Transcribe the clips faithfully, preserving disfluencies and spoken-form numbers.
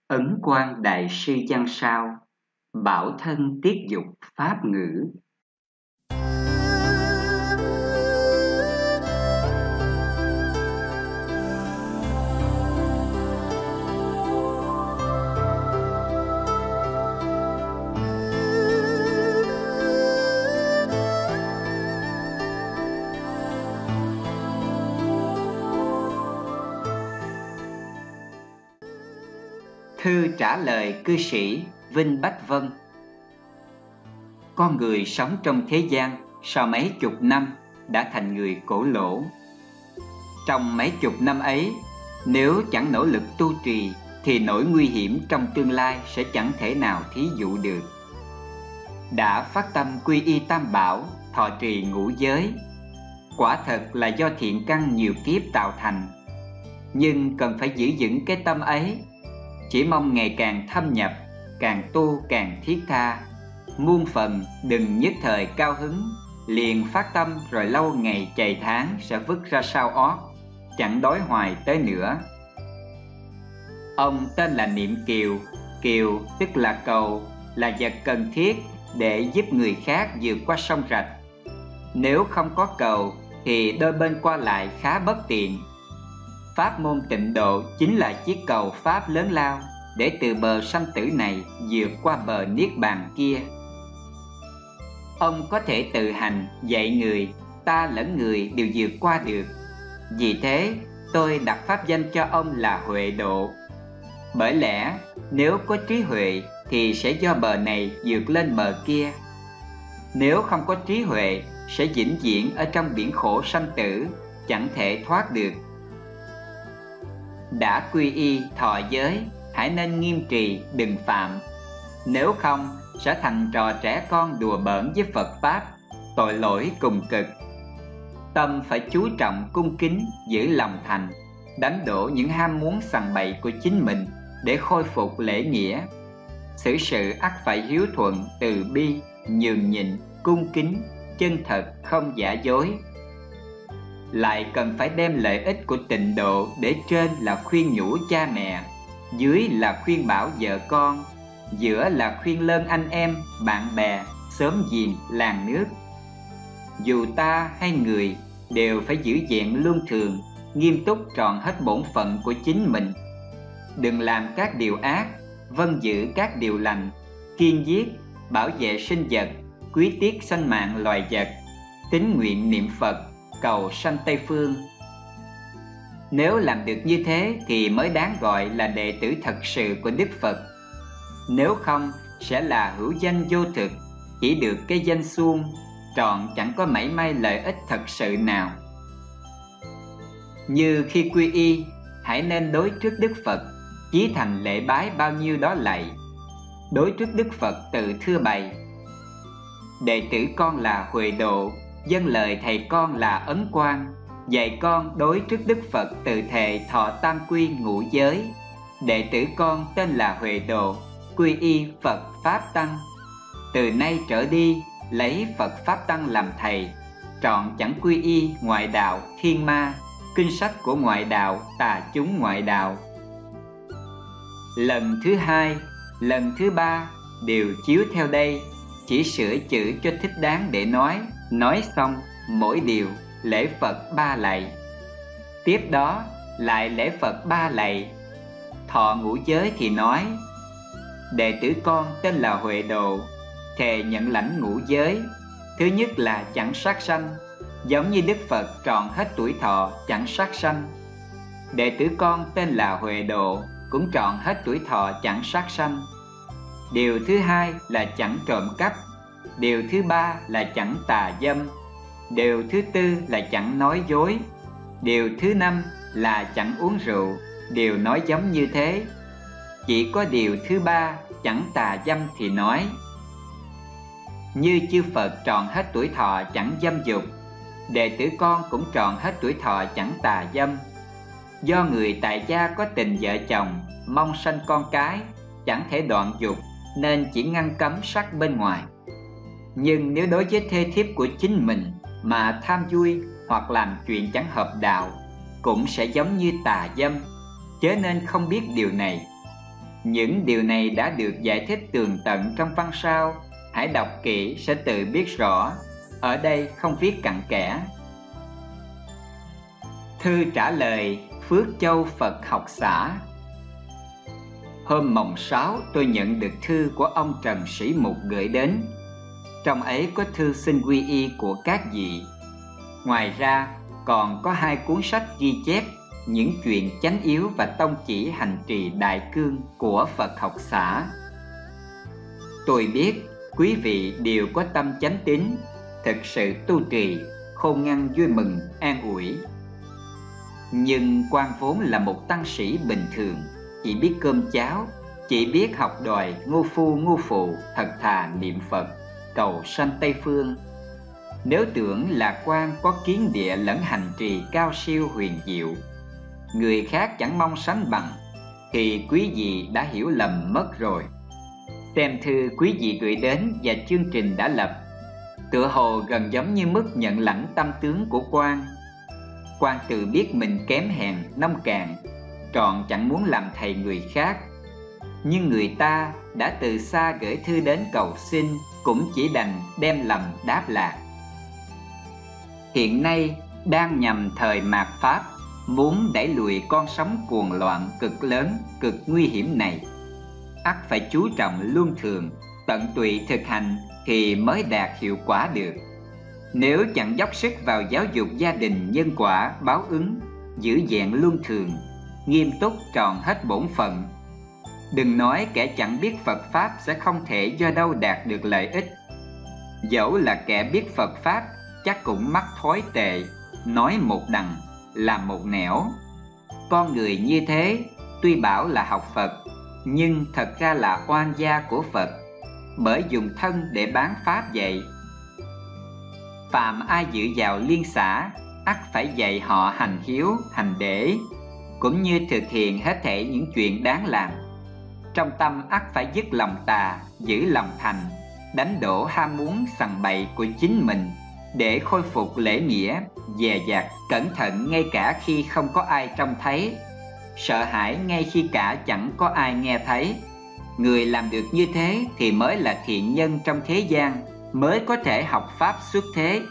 Ấn Quang Đại Sư Văn Sao, bảo thân tiết dục pháp ngữ. Thư trả lời cư sĩ Vinh Bách Vân. Con người sống trong thế gian sau mấy chục năm đã thành người cổ lỗ. Trong mấy chục năm ấy, nếu chẳng nỗ lực tu trì thì nỗi nguy hiểm trong tương lai sẽ chẳng thể nào thí dụ được. Đã phát tâm quy y Tam Bảo, thọ trì ngũ giới, quả thật là do thiện căn nhiều kiếp tạo thành. Nhưng cần phải giữ vững cái tâm ấy. Chỉ mong ngày càng thâm nhập, càng tu càng thiết tha. Muôn phần đừng nhất thời cao hứng, liền phát tâm rồi lâu ngày chày tháng sẽ vứt ra sau ót, chẳng đói hoài tới nữa. Ông tên là Niệm Kiều. Kiều tức là cầu, là vật cần thiết để giúp người khác vượt qua sông rạch. Nếu không có cầu thì đôi bên qua lại khá bất tiện. Pháp môn tịnh độ chính là chiếc cầu pháp lớn lao để từ bờ sanh tử này vượt qua bờ niết bàn kia. Ông có thể tự hành dạy người, ta lẫn người đều vượt qua được. Vì thế tôi đặt pháp danh cho ông là Huệ Độ. Bởi lẽ nếu có trí huệ thì sẽ do bờ này vượt lên bờ kia. Nếu không có trí huệ sẽ vĩnh viễn ở trong biển khổ sanh tử, chẳng thể thoát được. Đã quy y thọ giới, hãy nên nghiêm trì đừng phạm. Nếu không sẽ thành trò trẻ con đùa bỡn với Phật Pháp, tội lỗi cùng cực. Tâm phải chú trọng cung kính, giữ lòng thành, đánh đổ những ham muốn sằng bậy của chính mình để khôi phục lễ nghĩa. Xử sự ắt phải hiếu thuận, từ bi, nhường nhịn, cung kính, chân thật, không giả dối. Lại cần phải đem lợi ích của tịnh độ để trên là khuyên nhủ cha mẹ, dưới là khuyên bảo vợ con, giữa là khuyên lơn anh em, bạn bè, xóm giềng, làng nước. Dù ta hay người đều phải giữ vẹn luân thường, nghiêm túc tròn hết bổn phận của chính mình. Đừng làm các điều ác, vâng giữ các điều lành, kiên giết, bảo vệ sinh vật, quý tiết sanh mạng loài vật, tín nguyện niệm Phật, cầu sanh Tây Phương. Nếu làm được như thế thì mới đáng gọi là đệ tử thật sự của Đức Phật. Nếu không sẽ là hữu danh vô thực, chỉ được cái danh suông, trọn chẳng có mảy may lợi ích thật sự nào. Như khi quy y, hãy nên đối trước Đức Phật, chí thành lễ bái bao nhiêu đó lạy. Đối trước Đức Phật tự thưa bày: đệ tử con là Huệ Độ, dâng lời thầy con là Ấn Quang, dạy con đối trước Đức Phật từ thệ thọ tam quy ngũ giới. Đệ tử con tên là Huệ Độ, quy y Phật Pháp Tăng. Từ nay trở đi lấy Phật Pháp Tăng làm thầy, trọn chẳng quy y ngoại đạo thiên ma, kinh sách của ngoại đạo tà chúng ngoại đạo. Lần thứ hai, lần thứ ba đều chiếu theo đây, chỉ sửa chữ cho thích đáng để nói. Nói xong mỗi điều lễ Phật ba lạy. Tiếp đó lại lễ Phật ba lạy. Thọ ngũ giới thì nói: đệ tử con tên là Huệ Độ, thề nhận lãnh ngũ giới. Thứ nhất là chẳng sát sanh, giống như Đức Phật tròn hết tuổi thọ chẳng sát sanh. Đệ tử con tên là Huệ Độ, cũng tròn hết tuổi thọ chẳng sát sanh. Điều thứ hai là chẳng trộm cắp. Điều thứ ba là chẳng tà dâm. Điều thứ tư là chẳng nói dối. Điều thứ năm là chẳng uống rượu. Điều nói giống như thế. Chỉ có điều thứ ba chẳng tà dâm thì nói: như chư Phật tròn hết tuổi thọ chẳng dâm dục, đệ tử con cũng tròn hết tuổi thọ chẳng tà dâm. Do người tại gia có tình vợ chồng, mong sanh con cái, chẳng thể đoạn dục, nên chỉ ngăn cấm sắc bên ngoài. Nhưng nếu đối với thê thiếp của chính mình mà tham vui hoặc làm chuyện chẳng hợp đạo, cũng sẽ giống như tà dâm, chớ nên không biết điều này. Những điều này đã được giải thích tường tận trong văn sau, hãy đọc kỹ sẽ tự biết rõ, ở đây không viết cặn kẽ. Thư trả lời Phước Châu Phật Học Xã. Hôm mồng sáu tôi nhận được thư của ông Trần Sĩ Mục gửi đến. Trong ấy có thư xin quy y của các vị. Ngoài ra còn có hai cuốn sách ghi chép những chuyện chánh yếu và tông chỉ hành trì đại cương của Phật Học Xã. Tôi biết quý vị đều có tâm chánh tín, thực sự tu trì, khôn ngoan vui mừng, an ủi. Nhưng Quang vốn là một tăng sĩ bình thường, chỉ biết cơm cháo, chỉ biết học đòi ngô phu ngô phụ, thật thà niệm Phật, cầu sanh Tây Phương. Nếu tưởng là Quang có kiến địa lẫn hành trì cao siêu huyền diệu, người khác chẳng mong sánh bằng, thì quý vị đã hiểu lầm mất rồi. Xem thư quý vị gửi đến và chương trình đã lập, tựa hồ gần giống như mức nhận lãnh tâm tướng của Quang. Quang tự biết mình kém hèn nông cạn, trọn chẳng muốn làm thầy người khác. Nhưng người ta đã từ xa gửi thư đến cầu xin, cũng chỉ đành đem lầm đáp lại. Hiện nay đang nhằm thời mạt Pháp, muốn đẩy lùi con sóng cuồng loạn cực lớn, cực nguy hiểm này, ắt phải chú trọng luân thường, tận tụy thực hành thì mới đạt hiệu quả được. Nếu chẳng dốc sức vào giáo dục gia đình nhân quả báo ứng, giữ vẹn luân thường, nghiêm túc tròn hết bổn phận, đừng nói kẻ chẳng biết Phật Pháp sẽ không thể do đâu đạt được lợi ích. Dẫu là kẻ biết Phật Pháp, chắc cũng mắc thói tệ, nói một đằng, làm một nẻo. Con người như thế, tuy bảo là học Phật, nhưng thật ra là oan gia của Phật, bởi dùng thân để bán Pháp dạy. Phạm ai dự vào liên xã, ắt phải dạy họ hành hiếu, hành để, cũng như thực hiện hết thảy những chuyện đáng làm. Trong tâm ắt phải dứt lòng tà, giữ lòng thành, đánh đổ ham muốn sằng bậy của chính mình, để khôi phục lễ nghĩa, dè dặt, cẩn thận ngay cả khi không có ai trông thấy, sợ hãi ngay khi cả chẳng có ai nghe thấy. Người làm được như thế thì mới là thiện nhân trong thế gian, mới có thể học Pháp xuất thế.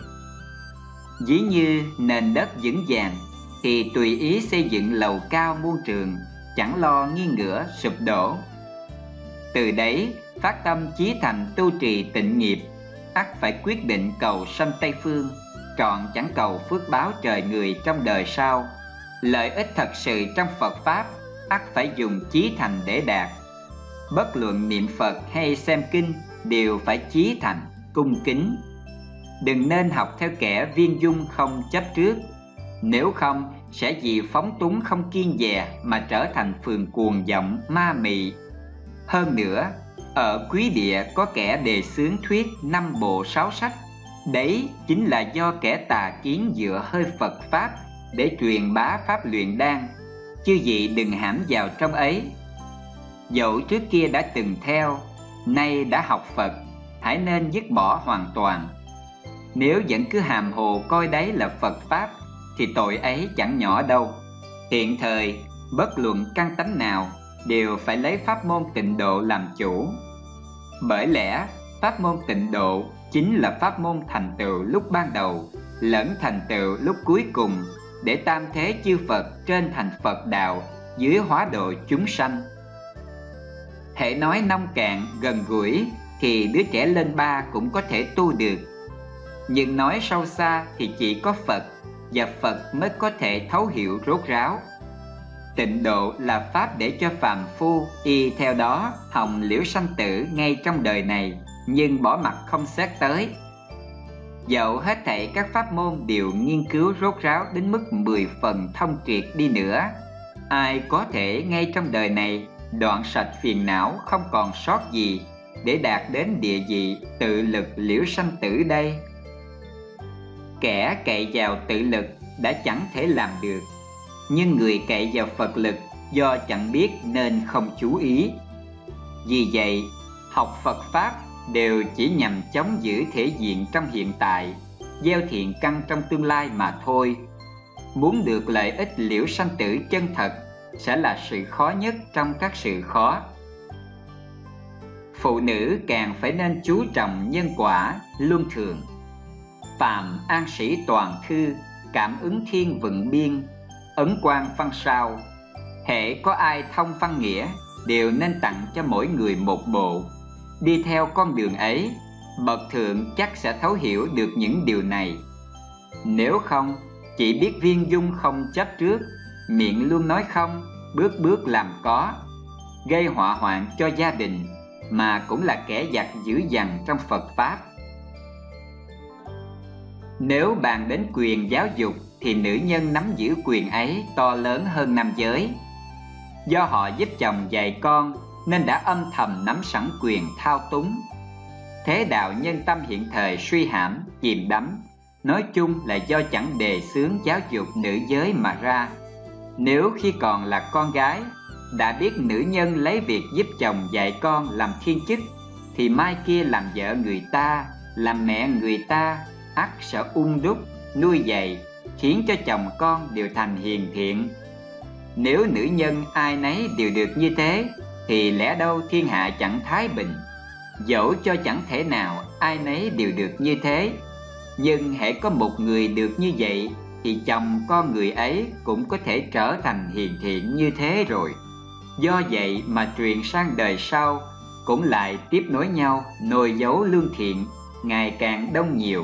Ví như nền đất vững vàng thì tùy ý xây dựng lầu cao muôn trường, chẳng lo nghiêng ngửa sụp đổ. Từ đấy phát tâm chí thành tu trì tịnh nghiệp, ắt phải quyết định cầu sanh Tây Phương, trọn chẳng cầu phước báo trời người trong đời sau. Lợi ích thật sự trong Phật Pháp ắt phải dùng chí thành để đạt. Bất luận niệm Phật hay xem kinh đều phải chí thành, cung kính. Đừng nên học theo kẻ viên dung không chấp trước, nếu không sẽ vì phóng túng không kiêng dè mà trở thành phường cuồng vọng ma mị. Hơn nữa, ở quý địa có kẻ đề xướng thuyết năm bộ sáu sách, đấy chính là do kẻ tà kiến dựa hơi Phật Pháp để truyền bá pháp luyện đan. Chư vị đừng hãm vào trong ấy. Dẫu trước kia đã từng theo, nay đã học Phật, hãy nên dứt bỏ hoàn toàn. Nếu vẫn cứ hàm hồ coi đấy là Phật Pháp thì tội ấy chẳng nhỏ đâu. Hiện thời bất luận căn tánh nào đều phải lấy pháp môn tịnh độ làm chủ. Bởi lẽ pháp môn tịnh độ chính là pháp môn thành tựu lúc ban đầu lẫn thành tựu lúc cuối cùng, để tam thế chư Phật trên thành Phật đạo, dưới hóa độ chúng sanh. Hễ nói nông cạn gần gũi thì đứa trẻ lên ba cũng có thể tu được, nhưng nói sâu xa thì chỉ có Phật và Phật mới có thể thấu hiểu rốt ráo. Tịnh độ là pháp để cho phàm phu y theo đó hòng liễu sanh tử ngay trong đời này, nhưng bỏ mặt không xét tới. Dẫu hết thảy các pháp môn đều nghiên cứu rốt ráo đến mức mười phần thông triệt đi nữa, ai có thể ngay trong đời này đoạn sạch phiền não không còn sót gì để đạt đến địa vị tự lực liễu sanh tử đây? Kẻ cậy vào tự lực đã chẳng thể làm được, nhưng người cậy vào Phật lực do chẳng biết nên không chú ý. Vì vậy, học Phật Pháp đều chỉ nhằm chống giữ thể diện trong hiện tại, gieo thiện căn trong tương lai mà thôi. Muốn được lợi ích liễu sanh tử chân thật sẽ là sự khó nhất trong các sự khó. Phụ nữ càng phải nên chú trọng nhân quả luân thường. Phạm an sĩ toàn thư, cảm ứng thiên vựng biên, ấn quan văn sao. Hễ có ai thông văn nghĩa, đều nên tặng cho mỗi người một bộ. Đi theo con đường ấy, bậc thượng chắc sẽ thấu hiểu được những điều này. Nếu không, chỉ biết viên dung không chấp trước, miệng luôn nói không, bước bước làm có, gây họa hoạn cho gia đình, mà cũng là kẻ giặc dữ dằn trong Phật Pháp. Nếu bàn đến quyền giáo dục thì nữ nhân nắm giữ quyền ấy to lớn hơn nam giới. Do họ giúp chồng dạy con nên đã âm thầm nắm sẵn quyền thao túng. Thế đạo nhân tâm hiện thời suy hãm, chìm đắm, nói chung là do chẳng đề xướng giáo dục nữ giới mà ra. Nếu khi còn là con gái đã biết nữ nhân lấy việc giúp chồng dạy con làm thiên chức, thì mai kia làm vợ người ta, làm mẹ người ta, ắt sẽ ung đúc, nuôi dạy, khiến cho chồng con đều thành hiền thiện. Nếu nữ nhân ai nấy đều được như thế, thì lẽ đâu thiên hạ chẳng thái bình. Dẫu cho chẳng thể nào ai nấy đều được như thế, nhưng hễ có một người được như vậy, thì chồng con người ấy cũng có thể trở thành hiền thiện như thế rồi. Do vậy mà truyền sang đời sau cũng lại tiếp nối nhau, nồi dấu lương thiện ngày càng đông nhiều.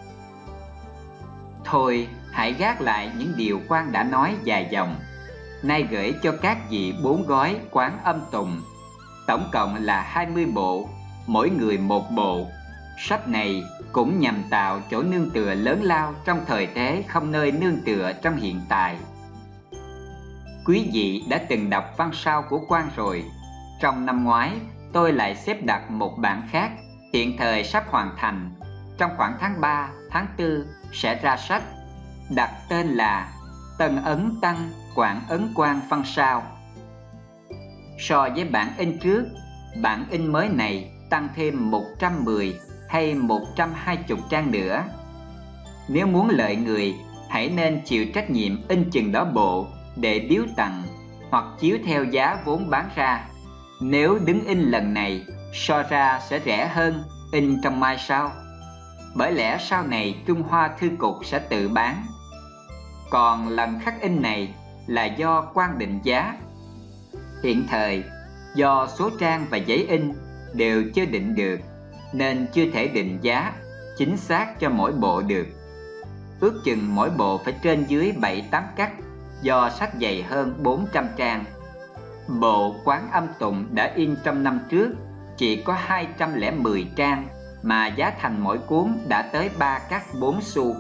Thôi hãy gác lại những điều Quan đã nói dài dòng. Nay gửi cho các vị bốn gói Quán Âm Tùng, tổng cộng là hai mươi bộ, mỗi người một bộ. Sách này cũng nhằm tạo chỗ nương tựa lớn lao trong thời thế không nơi nương tựa trong hiện tại. Quý vị đã từng đọc văn sao của Quan rồi. Trong năm ngoái, tôi lại xếp đặt một bản khác, hiện thời sắp hoàn thành. Trong khoảng tháng ba, tháng tư sẽ ra sách, đặt tên là Tân Ấn Tăng Quảng Ấn Quan văn sao. So với bản in trước, bản in mới này tăng thêm một trăm mười hay một trăm hai mươi trang nữa. Nếu muốn lợi người, hãy nên chịu trách nhiệm in chừng đó bộ để biếu tặng, hoặc chiếu theo giá vốn bán ra. Nếu đứng in lần này, so ra sẽ rẻ hơn in trong mai sau, bởi lẽ sau này Trung Hoa Thư Cục sẽ tự bán. Còn lần khắc in này là do Quan định giá. Hiện thời, do số trang và giấy in đều chưa định được, nên chưa thể định giá chính xác cho mỗi bộ được. Ước chừng mỗi bộ phải trên dưới bảy tám cắt, do sách dày hơn bốn trăm trang. Bộ Quán Âm Tụng đã in trong năm trước chỉ có hai trăm lẻ mười trang, mà giá thành mỗi cuốn đã tới ba cắt bốn xu.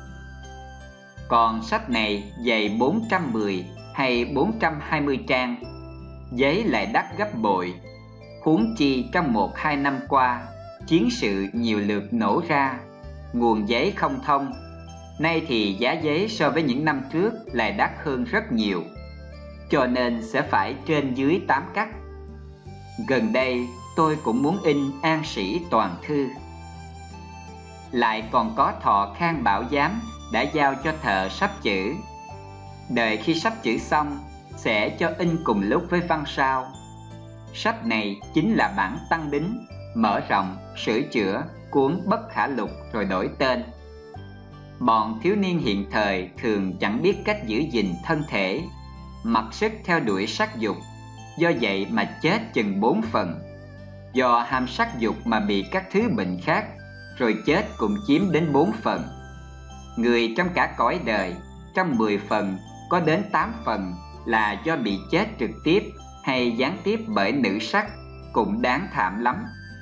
Còn sách này dày bốn trăm mười hay bốn trăm hai mươi trang, giấy lại đắt gấp bội. Huống chi trong một hai năm qua, chiến sự nhiều lượt nổ ra, nguồn giấy không thông. Nay thì giá giấy so với những năm trước lại đắt hơn rất nhiều, cho nên sẽ phải trên dưới tám cắt. Gần đây tôi cũng muốn in An Sĩ toàn thư. Lại còn có Thọ Khang Bảo Giám đã giao cho thợ sắp chữ. Đợi khi sắp chữ xong sẽ cho in cùng lúc với văn sao. Sách này chính là bản tăng đính, mở rộng, sửa chữa cuốn Bất Khả Lục rồi đổi tên. Bọn thiếu niên hiện thời thường chẳng biết cách giữ gìn thân thể, mặc sức theo đuổi sắc dục, do vậy mà chết chừng bốn phần. Do ham sắc dục mà bị các thứ bệnh khác, rồi chết cũng chiếm đến bốn phần. Người trong cả cõi đời, trong mười phần có đến tám phần là do bị chết trực tiếp hay gián tiếp bởi nữ sắc, cũng đáng thảm lắm.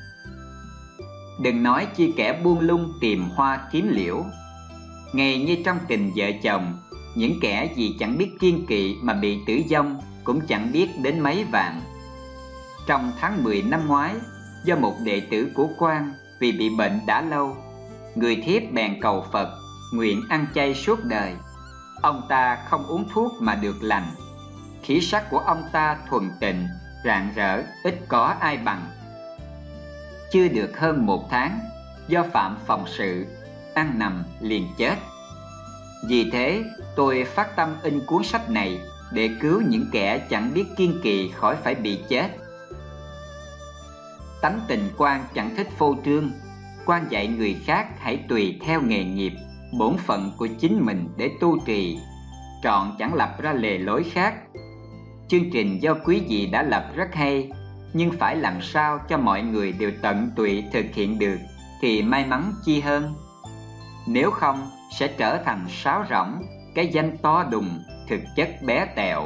Đừng nói chi kẻ buông lung tìm hoa kiếm liễu. Ngay như trong tình vợ chồng, những kẻ gì chẳng biết kiêng kỵ mà bị tử vong cũng chẳng biết đến mấy vạn. Trong tháng mười năm ngoái, do một đệ tử của Quan vì bị bệnh đã lâu, người thiếp bèn cầu Phật nguyện ăn chay suốt đời. Ông ta không uống thuốc mà được lành. Khí sắc của ông ta thuần tịnh, rạng rỡ, ít có ai bằng. Chưa được hơn một tháng, do phạm phòng sự, ăn nằm liền chết. Vì thế tôi phát tâm in cuốn sách này để cứu những kẻ chẳng biết kiêng kỵ khỏi phải bị chết. Tánh tình quan chẳng thích phô trương. Quan dạy người khác hãy tùy theo nghề nghiệp, bổn phận của chính mình để tu trì, trọn chẳng lập ra lề lối khác. Chương trình do quý vị đã lập rất hay, nhưng phải làm sao cho mọi người đều tận tụy thực hiện được thì may mắn chi hơn. Nếu không sẽ trở thành sáo rỗng, cái danh to đùng, thực chất bé tẹo.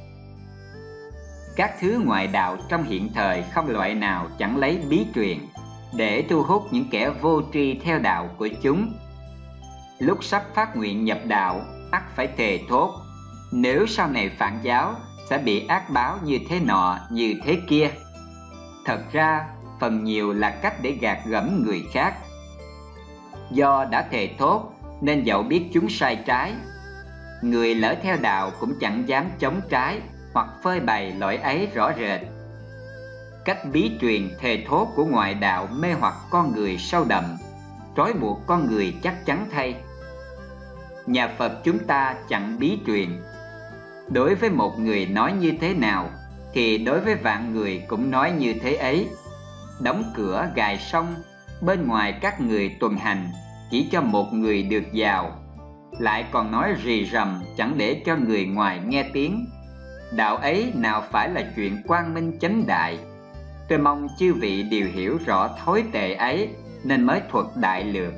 Các thứ ngoại đạo trong hiện thời không loại nào chẳng lấy bí truyền để thu hút những kẻ vô tri theo đạo của chúng. Lúc sắp phát nguyện nhập đạo, ắt phải thề thốt, nếu sau này phản giáo sẽ bị ác báo như thế nọ như thế kia. Thật ra phần nhiều là cách để gạt gẫm người khác. Do đã thề thốt nên dẫu biết chúng sai trái, người lỡ theo đạo cũng chẳng dám chống trái hoặc phơi bày lỗi ấy rõ rệt. Cách bí truyền thề thốt của ngoại đạo mê hoặc con người sâu đậm, trói buộc con người chắc chắn thay. Nhà Phật chúng ta chẳng bí truyền. Đối với một người nói như thế nào thì đối với vạn người cũng nói như thế ấy. Đóng cửa gài sông, bên ngoài các người tuần hành, chỉ cho một người được vào, lại còn nói rì rầm chẳng để cho người ngoài nghe tiếng. Đạo ấy nào phải là chuyện quang minh chánh đại. Tôi mong chư vị đều hiểu rõ thối tệ ấy nên mới thuật đại lược.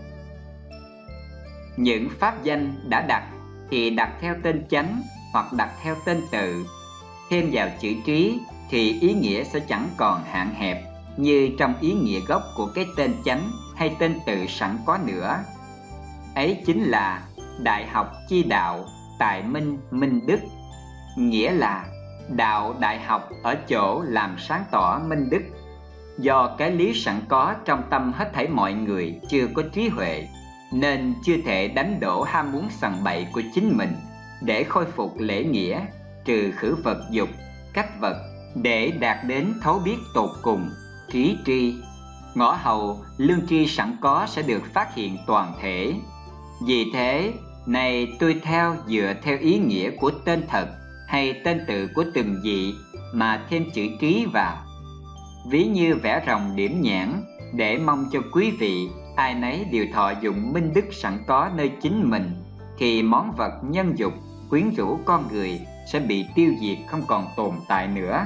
Những pháp danh đã đặt thì đặt theo tên chánh hoặc đặt theo tên tự. Thêm vào chữ trí thì ý nghĩa sẽ chẳng còn hạn hẹp như trong ý nghĩa gốc của cái tên chánh hay tên tự sẵn có nữa. Ấy chính là đại học chi đạo, tại minh minh đức. Nghĩa là đạo đại học ở chỗ làm sáng tỏ minh đức. Do cái lý sẵn có trong tâm hết thảy mọi người chưa có trí huệ, nên chưa thể đánh đổ ham muốn sằng bậy của chính mình để khôi phục lễ nghĩa, trừ khử vật dục, cách vật, để đạt đến thấu biết tột cùng, trí tri. Ngõ hầu, lương tri sẵn có sẽ được phát hiện toàn thể. Vì thế, này tôi theo dựa theo ý nghĩa của tên thật hay tên tự của từng vị mà thêm chữ trí vào. Ví như vẽ rồng điểm nhãn để mong cho quý vị ai nấy đều thọ dụng minh đức sẵn có nơi chính mình, thì món vật nhân dục quyến rũ con người sẽ bị tiêu diệt không còn tồn tại nữa.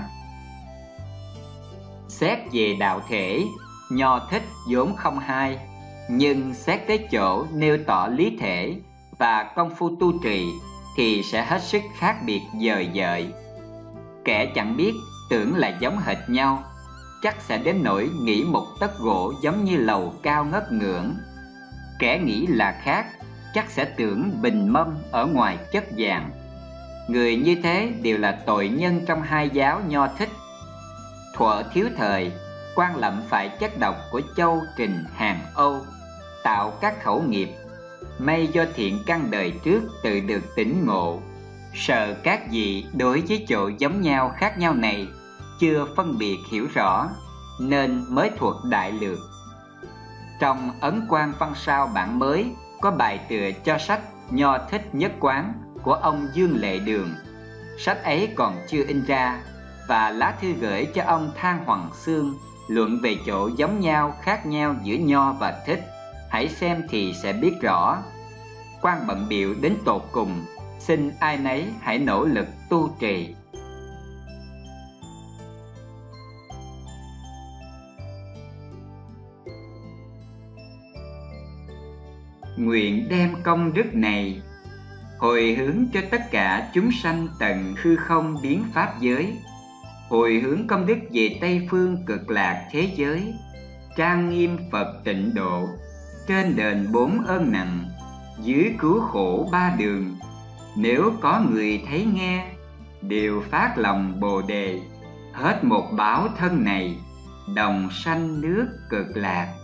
Xét về đạo thể, Nho thích vốn không hai, nhưng xét tới chỗ nêu tỏ lý thể và công phu tu trì thì sẽ hết sức khác biệt dời dời. Kẻ chẳng biết tưởng là giống hệt nhau, chắc sẽ đến nỗi nghĩ một tấc gỗ giống như lầu cao ngất ngưỡng. Kẻ nghĩ là khác, chắc sẽ tưởng bình mâm ở ngoài chất vàng. Người như thế đều là tội nhân trong hai giáo Nho thích. Thuở thiếu thời, Quan Lậm phải chất độc của Châu Trình Hàn Âu, tạo các khẩu nghiệp. May do thiện căn đời trước tự được tỉnh ngộ, sợ các vị đối với chỗ giống nhau khác nhau này chưa phân biệt hiểu rõ, nên mới thuộc đại lược. Trong Ấn Quan Văn Sao bản mới có bài tựa cho sách Nho thích nhất quán của ông Dương Lệ Đường. Sách ấy còn chưa in ra, và lá thư gửi cho ông Thang Hoàng Xương luận về chỗ giống nhau khác nhau giữa Nho và thích. Hãy xem thì sẽ biết rõ. Quan bận bịu đến tột cùng, xin ai nấy hãy nỗ lực tu trì. Nguyện đem công đức này hồi hướng cho tất cả chúng sanh tận hư không biến pháp giới, hồi hướng công đức về Tây phương cực lạc thế giới, trang nghiêm Phật tịnh độ, trên đền bốn ơn nặng, dưới cứu khổ ba đường. Nếu có người thấy nghe, đều phát lòng bồ đề, hết một báo thân này, đồng sanh nước cực lạc.